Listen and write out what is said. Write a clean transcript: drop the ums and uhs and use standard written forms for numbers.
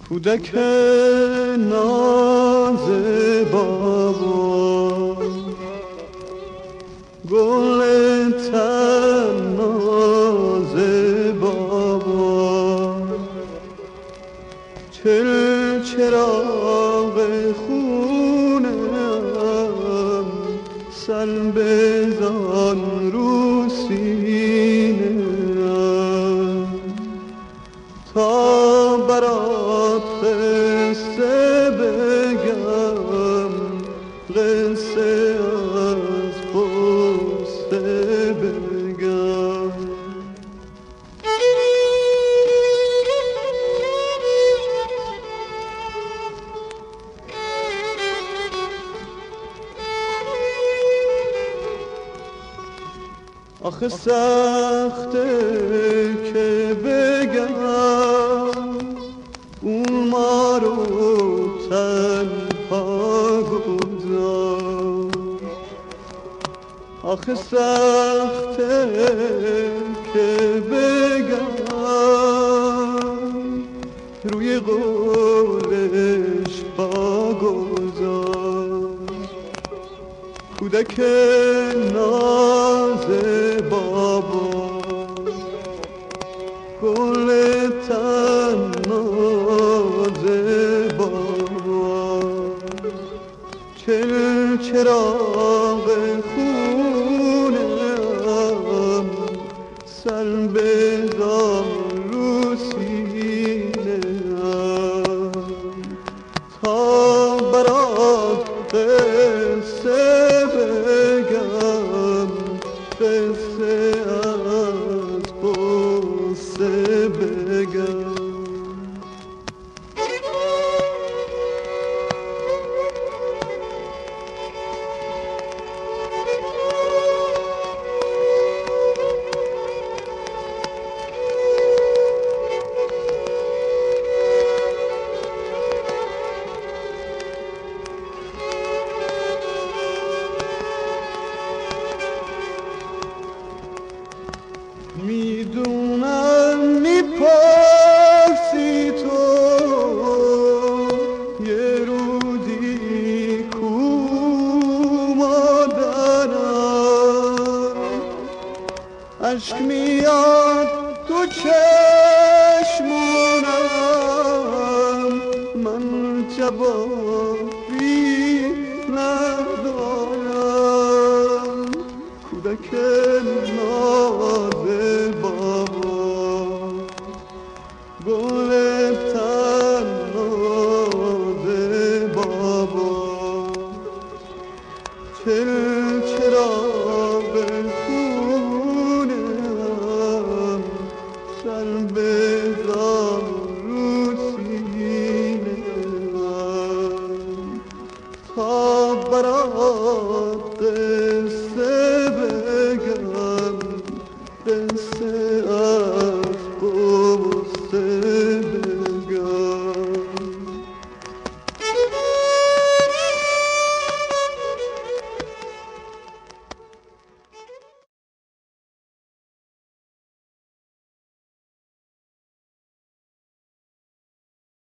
کودک ناز بابا، گل تناز بابا، چراغ خونم سر بزن رو سینه‌ام تا برات قصه بگم، قصه از قصه بگم. آخه سخته که بگم اون ما رو تنها گذار. آخه سخته که بگم روی قولش پا گذار. کودک ناز بابا، گل تناز بابا، چراغ خونم سر بزن رو سینه‌ام تا برات قصه بگم، قصه از قصه بگم. میدونم میپرسی تو یه روزی کو مادرم، عشق میاد تو چشمونم، من جواب